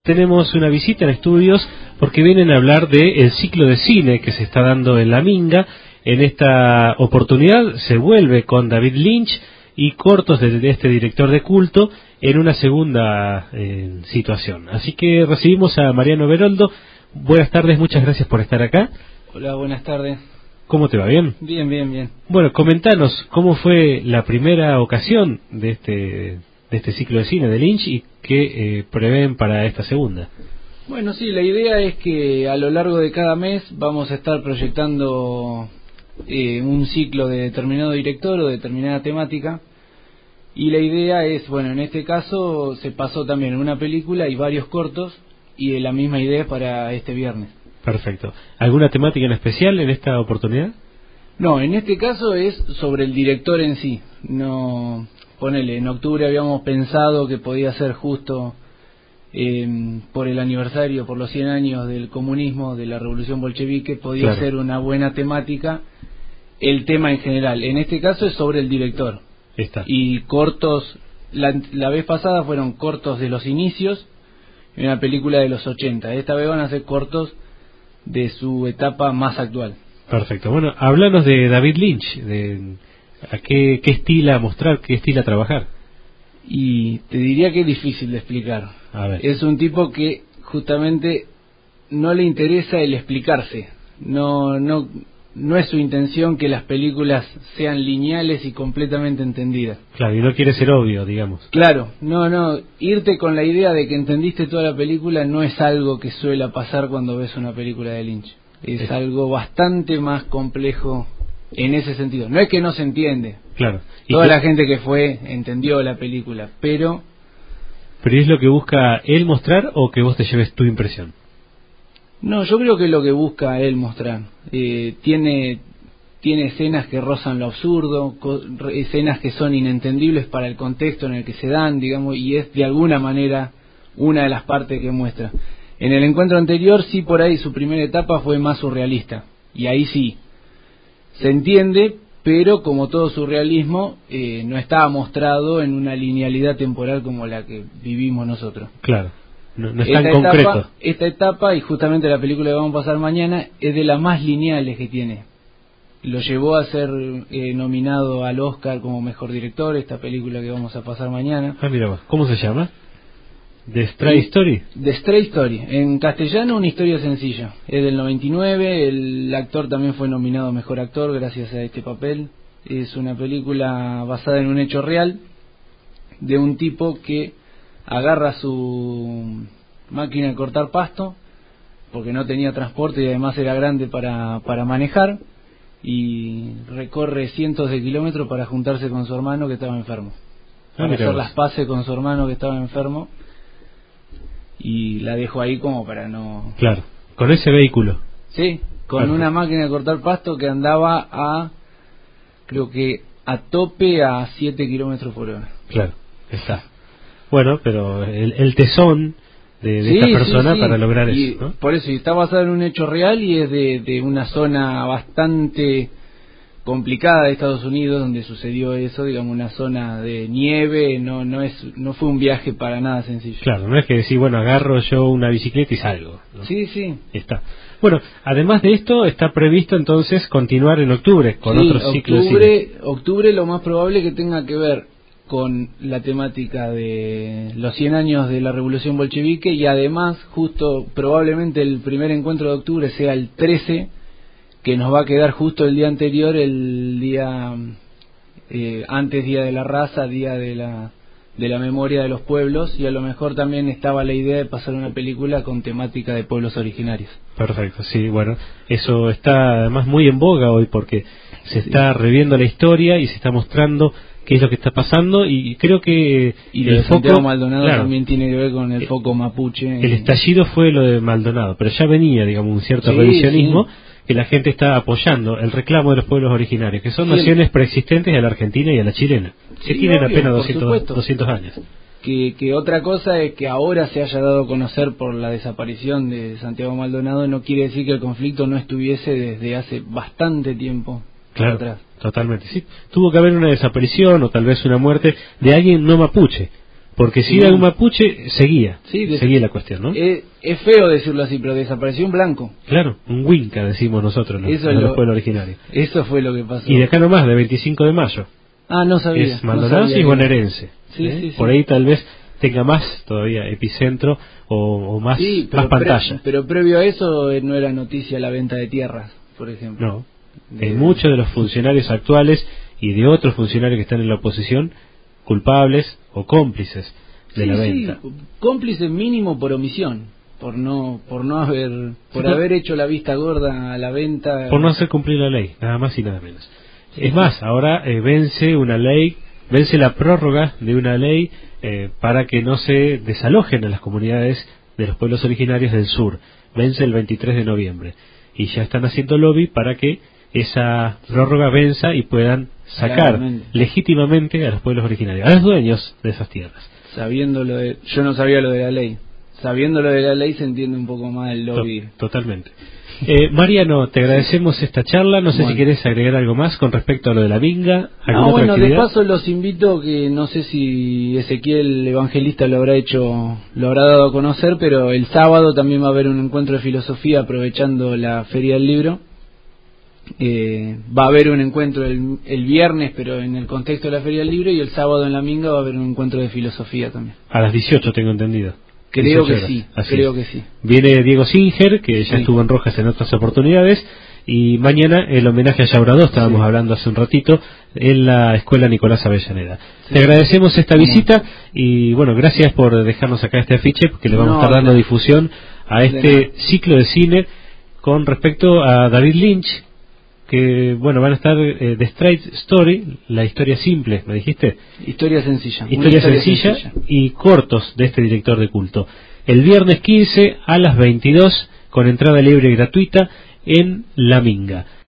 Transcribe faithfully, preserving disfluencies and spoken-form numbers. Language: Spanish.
tenemos una visita en estudios porque vienen a hablar del ciclo de cine que se está dando en La Minga. En esta oportunidad se vuelve con David Lynch y cortos de, de este director de culto en una segunda eh, situación. Así que recibimos a Mariano Beroldo. Buenas tardes, muchas gracias por estar acá. Hola, buenas tardes. ¿Cómo te va? ¿Bien? Bien, bien, bien. Bueno, comentanos cómo fue la primera ocasión de este de este ciclo de cine de Lynch y qué eh, prevén para esta segunda. Bueno, sí, la idea es que a lo largo de cada mes vamos a estar proyectando eh, un ciclo de determinado director o determinada temática, y la idea es, bueno, en este caso se pasó también una película y varios cortos, y la misma idea para este viernes. Perfecto. ¿Alguna temática en especial en esta oportunidad? No, en este caso es sobre el director en sí. No, ponele, en octubre habíamos pensado que podía ser justo eh, por el aniversario, por los cien años del comunismo, de la revolución bolchevique, podía Claro. ser una buena temática el tema en general. En este caso es sobre el director. Está. Y cortos, la, la vez pasada fueron cortos de los inicios en una película de los ochenta. Esta vez van a ser cortos de su etapa más actual. Perfecto. Bueno, háblanos de David Lynch, de a qué, qué estilo a mostrar, qué estilo a trabajar. Y te diría que es difícil de explicar. A ver. Es un tipo que justamente no le interesa el explicarse. No, no, no es su intención que las películas sean lineales y completamente entendidas. Claro, y no quiere ser obvio, digamos. Claro, no, no, irte con la idea de que entendiste toda la película no es algo que suele pasar cuando ves una película de Lynch. Es Sí. algo bastante más complejo en ese sentido. No es que no se entiende. Claro. Y Toda que, la gente que fue entendió la película, pero ¿Pero es lo que busca él mostrar o que vos te lleves tu impresión? no, yo creo que es lo que busca él mostrar. Eh, tiene tiene escenas que rozan lo absurdo, co- escenas que son inentendibles para el contexto en el que se dan, digamos, y es de alguna manera una de las partes que muestra. En el encuentro anterior sí, por ahí su primera etapa fue más surrealista, y ahí sí se entiende, pero como todo surrealismo eh, no estaba mostrado en una linealidad temporal como la que vivimos nosotros. Claro, no, no es tan Esta concreto. etapa, esta etapa, y justamente la película que vamos a pasar mañana, es de las más lineales que tiene. Lo llevó a ser eh, nominado al Oscar como mejor director, esta película que vamos a pasar mañana. Ah, mira vos, ¿cómo se llama? ¿The Stray Story? The Stray Story, en castellano una historia sencilla. Es del noventa y nueve, el actor también fue nominado a mejor actor gracias a este papel. Es una película basada en un hecho real de un tipo que agarra su máquina de cortar pasto porque no tenía transporte y además era grande para, para manejar, y recorre cientos de kilómetros para juntarse con su hermano que estaba enfermo, Ah, para mira hacer vos. las paces con su hermano que estaba enfermo, y la dejo ahí como para no... Claro, con ese vehículo. Sí, con Perfecto. una máquina de cortar pasto que andaba a, creo que a tope a siete kilómetros por hora. Claro, está. Bueno, pero el, el tesón de, de Sí, esta sí, persona sí. para lograr Y eso, ¿no? por eso, y está basado en un hecho real y es de, de una zona bastante complicada de Estados Unidos donde sucedió eso, digamos, una zona de nieve. No no es no fue un viaje para nada sencillo. Claro, no es que decir, bueno, agarro yo una bicicleta y salgo, ¿no? Sí, sí. Está. Bueno, además de esto, está previsto entonces continuar en octubre con Sí, otro ciclo de cine. octubre, octubre lo más probable que tenga que ver con la temática de los cien años de la revolución bolchevique, y además justo probablemente el primer encuentro de octubre sea el trece, que nos va a quedar justo el día anterior, el día eh, antes día de la raza, día de la de la memoria de los pueblos, y a lo mejor también estaba la idea de pasar una película con temática de pueblos originarios. Perfecto, sí, bueno, eso está además muy en boga hoy porque se está reviendo la historia y se está mostrando qué es lo que está pasando, y creo que Y lo el de Santiago foco, Maldonado claro, también tiene que ver con el foco mapuche. el estallido fue lo de Maldonado, pero ya venía, digamos, un cierto Sí, revisionismo, sí. que la gente está apoyando el reclamo de los pueblos originarios, que son Sí, naciones el- preexistentes a la Argentina y a la chilena, que Sí, tienen obvio, apenas por doscientos, supuesto. doscientos años. Que, que otra cosa es que ahora se haya dado a conocer por la desaparición de Santiago Maldonado, no quiere decir que el conflicto no estuviese desde hace bastante tiempo Claro, atrás. totalmente, sí. Tuvo que haber una desaparición o tal vez una muerte de alguien no mapuche, Porque si era un mapuche, seguía, sí, de, seguía la cuestión, ¿no? Es, es feo decirlo así, pero desapareció un blanco. Claro, un winca, decimos nosotros, los, eso los lo, pueblos originarios. Eso fue lo que pasó. Y de acá nomás, de veinticinco de mayo. Ah, no sabía. Es Maldonado y bonaerense. Sí, ¿eh? sí, sí. Por ahí tal vez tenga más todavía epicentro o, o más, sí, más pantalla. Pre, pero previo a eso no era noticia la venta de tierras, por ejemplo. No. De... Muchos de los funcionarios actuales y de otros funcionarios que están en la oposición, culpables o cómplices de sí, la venta. Sí, cómplices mínimo por omisión, por no por no haber por sí, haber hecho la vista gorda a la venta. Por no hacer cumplir la ley, nada más y nada menos. Sí, es sí. más, ahora eh, vence una ley, vence la prórroga de una ley eh, para que no se desalojen a las comunidades de los pueblos originarios del sur. Vence el veintitrés de noviembre. Y ya están haciendo lobby para que esa prórroga venza y puedan sacar Claramente. legítimamente a los pueblos originarios, a los dueños de esas tierras. Sabiendo lo de, yo no sabía lo de la ley. Sabiendo lo de la ley se entiende un poco más el lobby. To- totalmente. Eh, Mariano, te agradecemos esta charla. No sé bueno. si querés agregar algo más con respecto a lo de la vinga. No, bueno, de paso los invito, que no sé si Ezequiel Evangelista lo habrá hecho, lo habrá dado a conocer, pero el sábado también va a haber un encuentro de filosofía aprovechando la Feria del Libro. Eh, va a haber un encuentro el, el viernes, pero en el contexto de la Feria del Libro, y el sábado en la Minga va a haber un encuentro de filosofía también. A las dieciocho tengo entendido. Creo que sí, Así creo es. que sí. Viene Diego Singer, que ya sí. estuvo en Rojas en otras oportunidades, y mañana el homenaje a Yaurado, estábamos sí. hablando hace un ratito, en la Escuela Nicolás Avellaneda. Sí. Te agradecemos esta visita y bueno, gracias por dejarnos acá este afiche, porque le vamos no, a estar dando no. difusión a este ciclo de cine con respecto a David Lynch, que bueno, van a estar eh, The Straight Story, la historia simple, ¿me dijiste? Historia sencilla. Historia, historia sencilla, sencilla y cortos de este director de culto. El viernes quince a las veintidós con entrada libre y gratuita en La Minga.